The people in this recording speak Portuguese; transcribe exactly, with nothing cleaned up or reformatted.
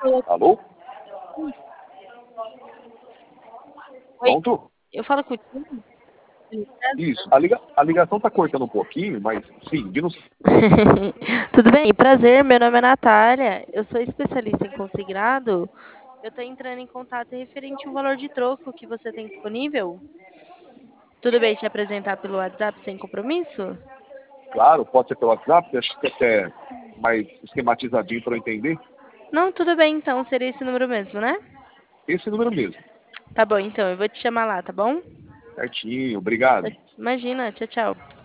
Alô? Oi, Pronto? eu falo contigo? Isso. A, liga... a ligação tá cortando um pouquinho, mas sim, de nos... Tudo bem? Prazer, meu nome é Natália. Eu sou especialista em consignado. Eu estou entrando em contato referente ao valor de troco que você tem disponível. Tudo bem te apresentar pelo WhatsApp sem compromisso? Claro, pode ser pelo WhatsApp, acho que até mais esquematizadinho para eu entender. Não, tudo bem, então seria esse número mesmo, né? Esse número mesmo. Tá bom, então eu vou te chamar lá, tá bom? Certinho, obrigado. Imagina, tchau, tchau.